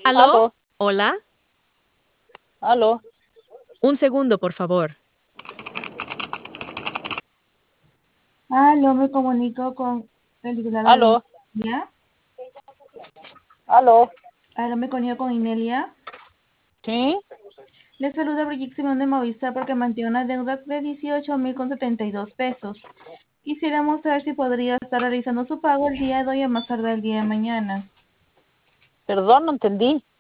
¿Aló? Aló, ¿Hola? aló, Un segundo, por favor. Aló, me comunico con el titular de aló, Inelia. aló. Aló, me comunico con Inelia. ¿Sí? Le saluda Brigitte Simón de Movistar porque mantiene una deuda de 18.072 pesos. Quisiéramos saber si podría estar realizando su pago el día de hoy o más tarde el día de mañana. Perdón, no entendí.